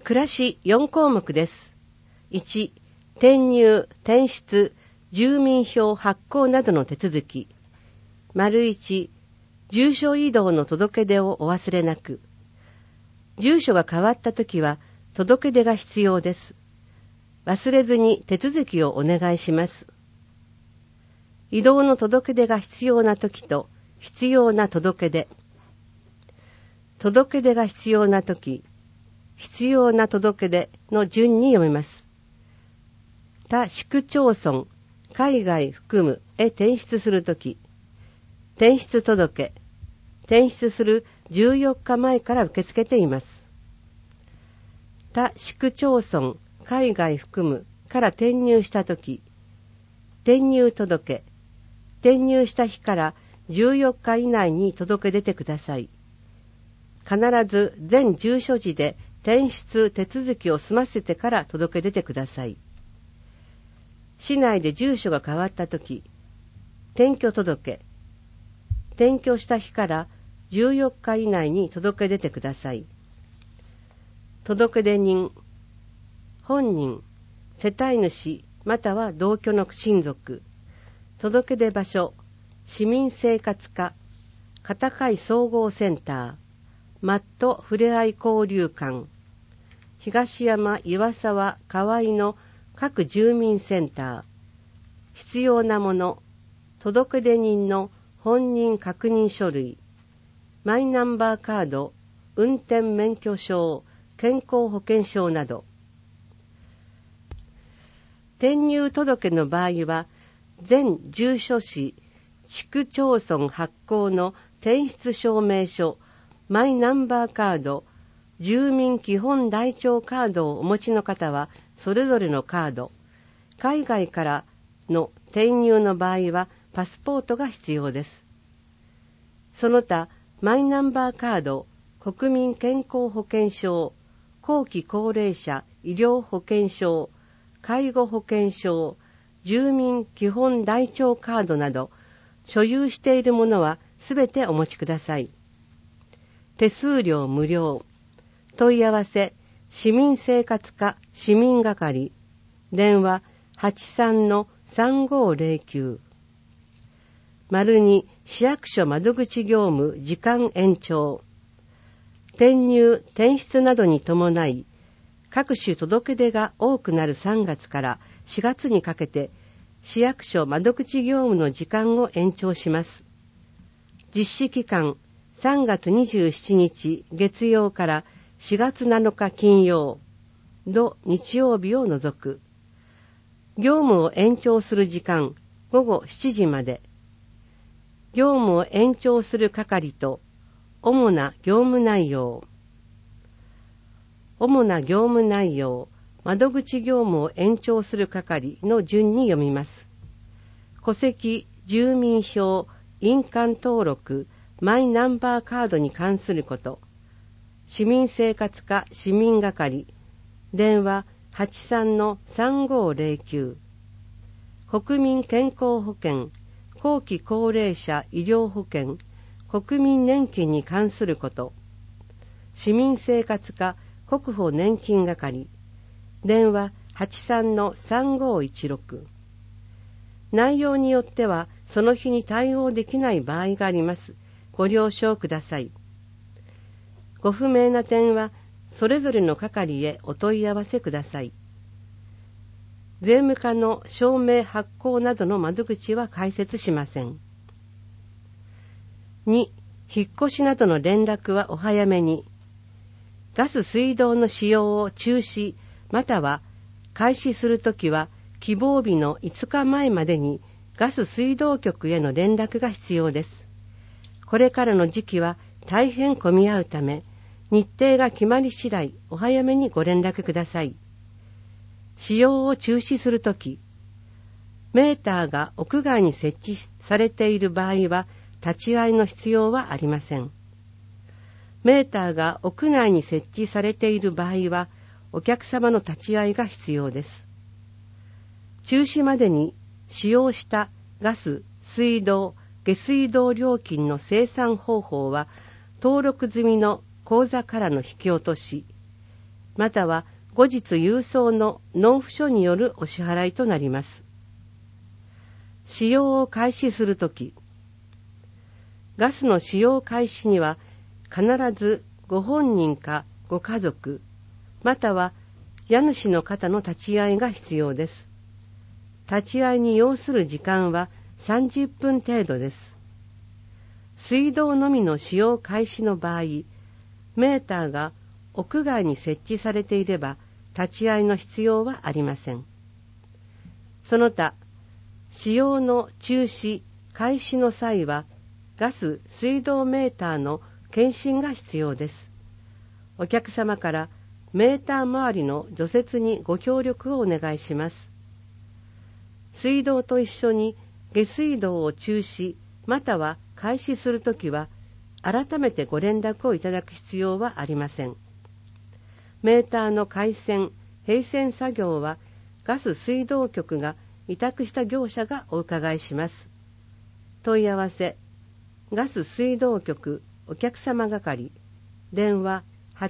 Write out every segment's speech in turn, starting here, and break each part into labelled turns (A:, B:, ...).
A: 暮らし4項目です。1、転入、転出、住民票発行などの手続き。1、住所移動の届け出をお忘れなく。住所が変わったときは届け出が必要です。忘れずに手続きをお願いします。移動の届け出が必要なときと必要な届け出。届け出が必要なとき、必要な届け出の順に読みます。他市区町村、海外含むへ転出するとき、転出届、転出する14日前から受け付けています。他市区町村、海外含むから転入したとき、転入届、転入した日から14日以内に届け出てください。必ず全住所時で転出手続きを済ませてから届け出てください。市内で住所が変わったとき、転居届、転居した日から14日以内に届け出てください。届け出人、本人、世帯主または同居の親族、届け出場所、市民生活課、片貝総合センター、マットふれあい交流館、東山岩沢河合の各住民センター、必要なもの、届け出人の本人確認書類、マイナンバーカード、運転免許証、健康保険証など。転入届の場合は、全住所市、市区町村発行の転出証明書、マイナンバーカード、住民基本台帳カードをお持ちの方は、それぞれのカード、海外からの転入の場合は、パスポートが必要です。その他、マイナンバーカード、国民健康保険証、後期高齢者医療保険証、介護保険証、住民基本台帳カードなど、所有しているものはすべてお持ちください。手数料無料。問い合わせ、市民生活課市民係。電話 83-3509。2、市役所窓口業務時間延長。転入・転出などに伴い、各種届け出が多くなる3月から4月にかけて、市役所窓口業務の時間を延長します。実施期間、3月27日月曜から4月7日金曜、土日曜日を除く。業務を延長する時間、午後7時まで。業務を延長する係と、主な業務内容。主な業務内容、窓口業務を延長する係の順に読みます。戸籍、住民票、印鑑登録、マイナンバーカードに関すること。市民生活課市民係。電話 83-3509。国民健康保険、後期高齢者医療保険、国民年金に関すること。市民生活課国保年金係。電話 83-3516。内容によってはその日に対応できない場合があります。ご了承ください。ご不明な点はそれぞれの係へお問い合わせください。税務課の証明発行などの窓口は開設しません。2、引っ越しなどの連絡はお早めに。ガス水道の使用を中止または開始するときは希望日の5日前までにガス水道局への連絡が必要です。これからの時期は大変混み合うため、日程が決まり次第お早めにご連絡ください。使用を中止するとき、メーターが屋外に設置されている場合は立ち会いの必要はありません。メーターが屋内に設置されている場合はお客様の立ち会いが必要です。中止までに使用したガス、水道、下水道料金の精算方法は登録済みの口座からの引き落とし、 または後日郵送の納付書によるお支払いとなります。使用を開始するとき、ガスの使用開始には必ずご本人かご家族、または家主の方の立ち会いが必要です。立ち会いに要する時間は30分程度です。水道のみの使用開始の場合、メーターが屋外に設置されていれば立ち会いの必要はありません。その他、使用の中止・開始の際はガス・水道メーターの検診が必要です。お客様からメーター周りの除雪にご協力をお願いします。水道と一緒に下水道を中止または開始するときは改めてご連絡をいただく必要はありません。メーターの回線・閉線作業はガス水道局が委託した業者がお伺いします。問い合わせガス水道局お客様係電話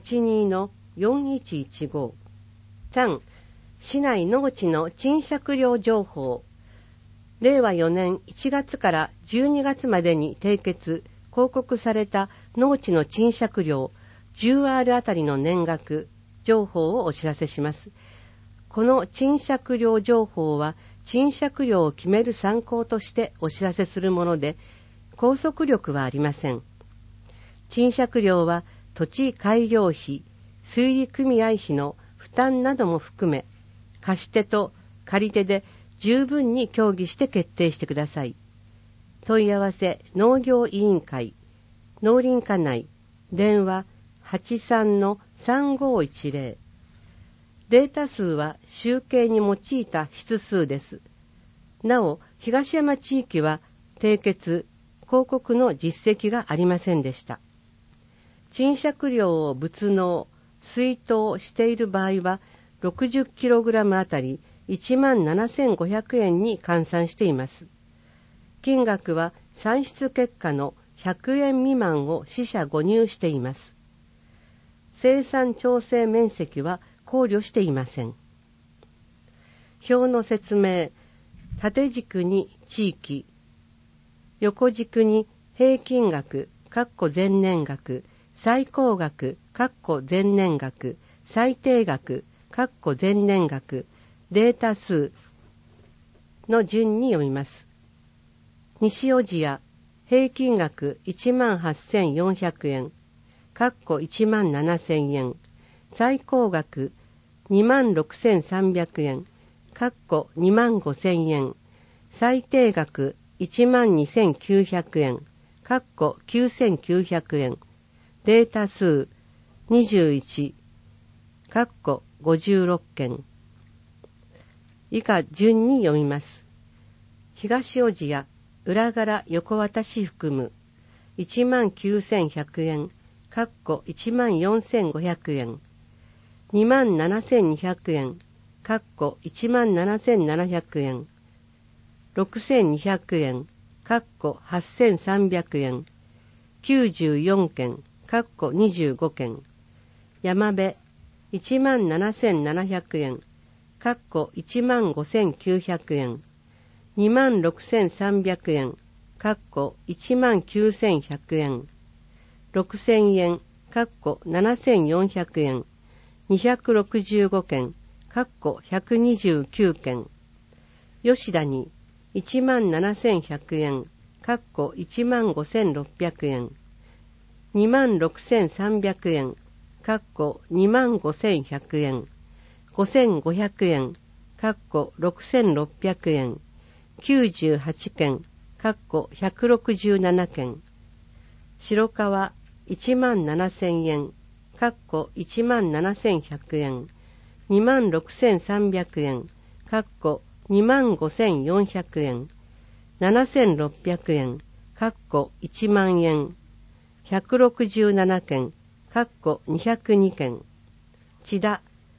A: 82-4115 3. 市内農地の賃借料情報。令和4年1月から12月までに締結・広告された農地の賃借料 10R あたりの年額情報をお知らせします。この賃借料情報は賃借料を決める参考としてお知らせするもので、拘束力はありません。賃借料は土地改良費、水利組合費の負担なども含め、貸し手と借り手で十分に協議して決定してください。問い合わせ農業委員会農林課内電話 83-3510 データ数は集計に用いた筆数です。なお東山地域は締結広告の実績がありませんでした。賃借料を物納出納している場合は 60kg あたり17,500円に換算しています。金額は算出結果の100円未満を四捨五入しています。生産調整面積は考慮していません。表の説明、縦軸に地域、横軸に平均額、前年額、最高額、前年額、最低額、前年額、データ数の順に読みます。西小千谷、平均額 18,400 円、17,000円、最高額 26,300 円、25,000円、最低額 12,900 円、9,900 円、データ数21、56件。以下順に読みます。東小千谷、裏柄横渡し含む 19,100 円、14,500 円、27,200 円、17,700 円、6,200 円、8,300 円、94件、25件、山辺、17,700 円、15,900 円、26,300 円、19,100 円、6,000円、7,400 円、265件、129件、吉田に、17,100円、15,600円、26,300円、25,100円、5,500円、6,600円、98件、167件、白川17,000円、17,100円、26,300円、25,400円、7,600円、1万円、167件、202件、千田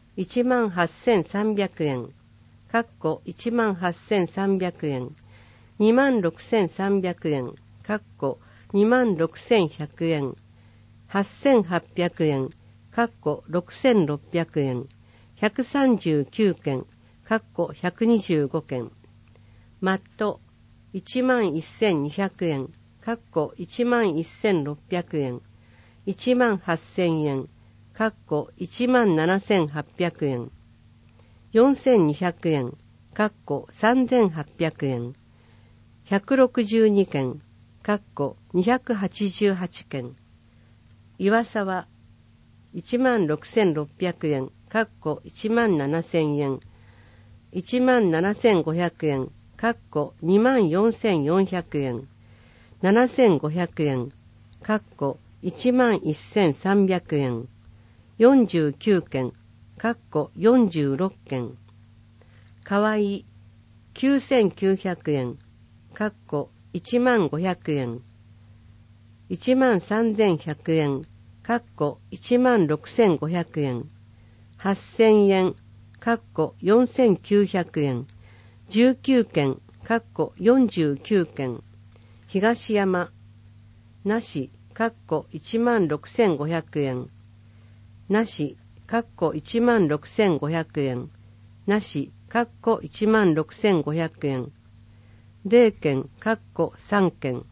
A: 18,300円、18,300円、26,300円、26,100円、8,800円、 6600円、139件、125件。マット、11200円、11600円、18000円、17800円。4200円、3800円。162件、288件。岩沢、16600円、17000円。17500円、24400円。7500円、11300円。49件、46件。かわい9900円、10500円。13100円、16500円。8000円、4900円。19件、49件。東山、なし、16500円。なし、16500円。なし、16500円。0件、3件。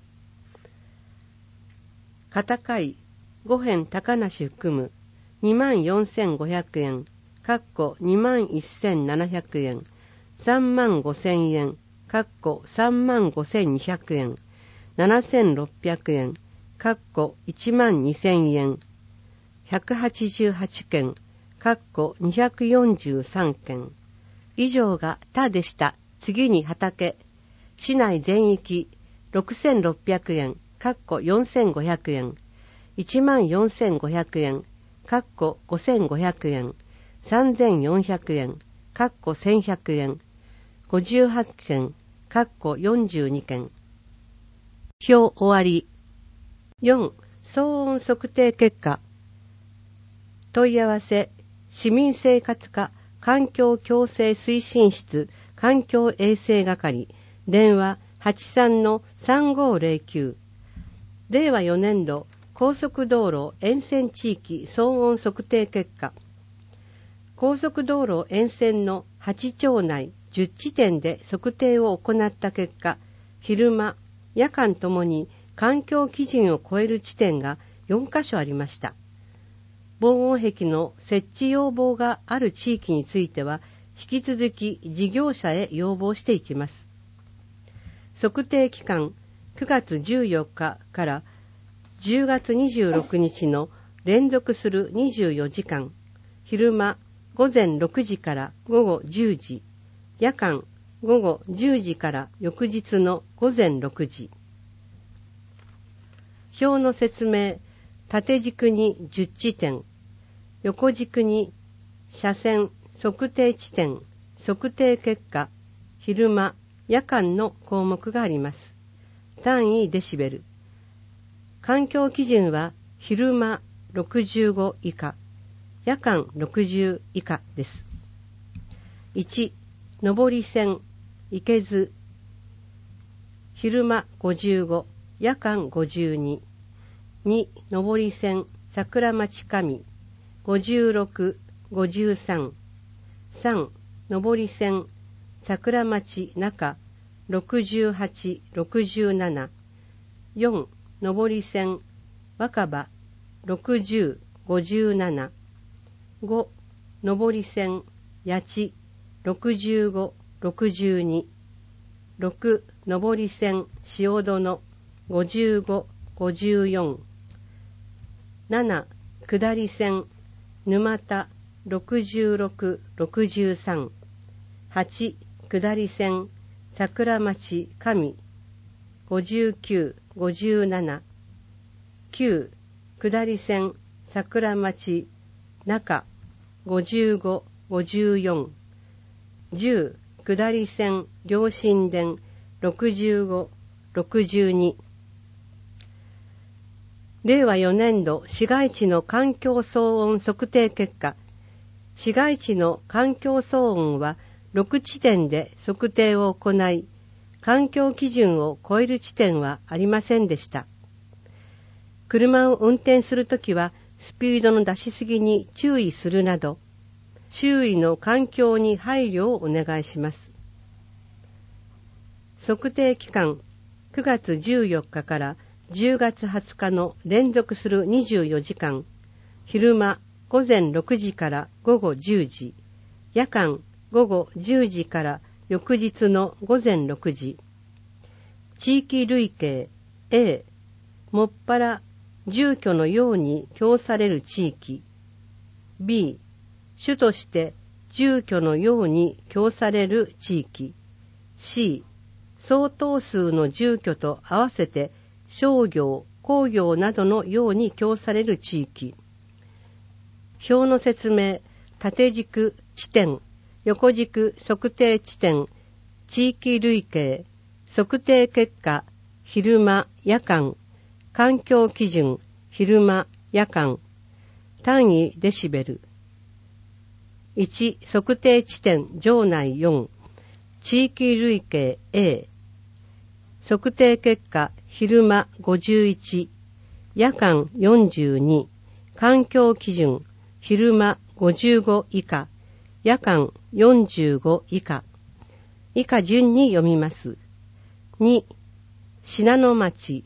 A: 片貝、5辺高梨含む、24500円、21700円。35000円、35200円。7600円、12000円。188件、243件。以上が他でした。次に畑。市内全域、6600円、4500円。14500円、5500円。3400円、1100円。58件、42件。表終わり。4、騒音測定結果。問い合わせ、市民生活課環境共生推進室環境衛生係、電話 83-3509。令和4年度高速道路沿線地域騒音測定結果。高速道路沿線の8町内10地点で測定を行った結果、昼間、夜間ともに環境基準を超える地点が4カ所ありました。防音壁の設置要望がある地域については、引き続き事業者へ要望していきます。測定期間、9月14日から10月26日の連続する24時間、昼間午前6時から午後10時、夜間午後10時から翌日の午前6時。表の説明、縦軸に10地点、横軸に車線、測定地点、測定結果、昼間、夜間の項目があります。単位デシベル。環境基準は昼間65以下、夜間60以下です。1、上り線、池津、昼間55、夜間52。2、上り線、桜町上、56、53。3、上り線、桜町中、68、67。4、上り線、若葉、60、57。5、上り線、八千、65、62。6、上り線、塩殿、55、54。7、下り線、沼田、66、63。8、下り線、桜町上、59、57。9、下り線、桜町中、55、54。10、下り線、両神殿、65、62。令和4年度市街地の環境騒音測定結果。市街地の環境騒音は6地点で測定を行い、環境基準を超える地点はありませんでした。車を運転するときはスピードの出しすぎに注意するなど、周囲の環境に配慮をお願いします。測定期間、9月14日から10月20日の連続する24時間、昼間午前6時から午後10時、夜間午後10時から翌日の午前6時。地域類型 A、もっぱら住居のように供される地域。B、主として住居のように供される地域。C、相当数の住居と合わせて商業、工業などのように供される地域。表の説明、縦軸地点、横軸測定地点、地域類型、測定結果、昼間、夜間、環境基準、昼間、夜間、単位デシベル。1、測定地点、場内4、地域類型 A、測定結果、昼間51、夜間42、環境基準、昼間55以下、夜間45以下。以下順に読みます。2、信濃町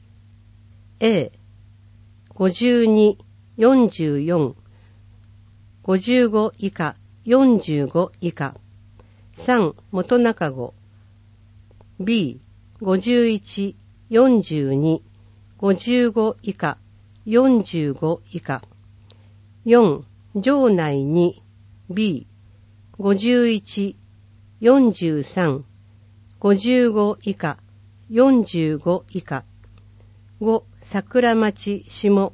A: A、52、44、55以下、45以下。3、元中子 B、51、42、55以下、45以下。4、場内2、B、51、43、55以下、45以下。5、桜町下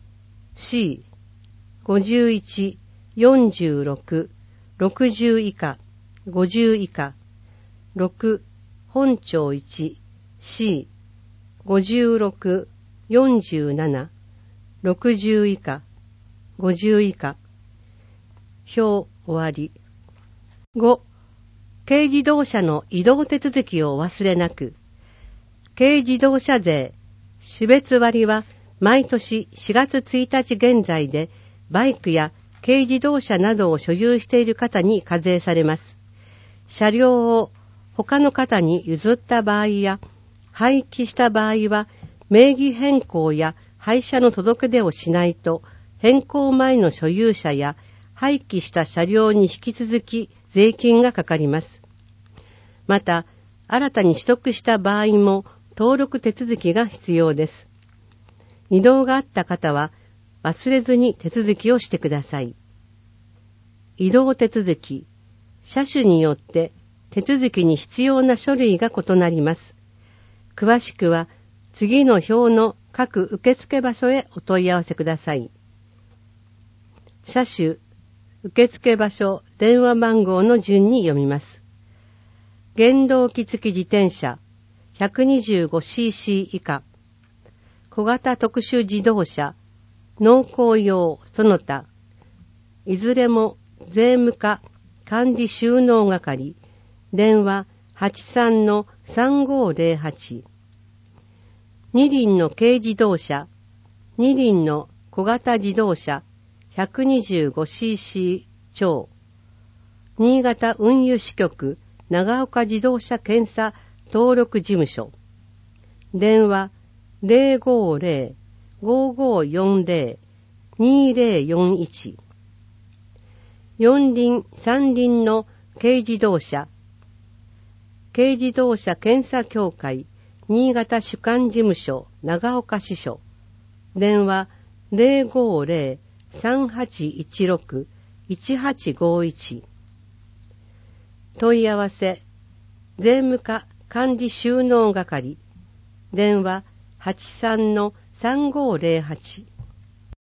A: C、51、46、60以下、50以下。6、本町1、C、56、47、60以下、50以下。表終わり。5、軽自動車の移動手続きをお忘れなく。軽自動車税、種別割は毎年4月1日現在でバイクや軽自動車などを所有している方に課税されます。車両を他の方に譲った場合や廃棄した場合は名義変更や廃車の届け出をしないと変更前の所有者や廃棄した車両に引き続き税金がかかります。また、新たに取得した場合も登録手続きが必要です。移動があった方は忘れずに手続きをしてください。移動手続き、車種によって手続きに必要な書類が異なります。詳しくは次の表の各受付場所へお問い合わせください。車種、受付場所、電話番号の順に読みます。原動機付き自転車 125cc 以下、小型特殊自動車、農耕用その他、いずれも税務課管理収納係、電話 83-3508。二輪の軽自動車、二輪の小型自動車 125cc 超、新潟運輸支局長岡自動車検査登録事務所、電話 050-5540-2041。四輪三輪の軽自動車、軽自動車検査協会新潟主管事務所長岡支所、電話 050-3816-1851。問い合わせ、税務課管理収納係、電話 83-3508。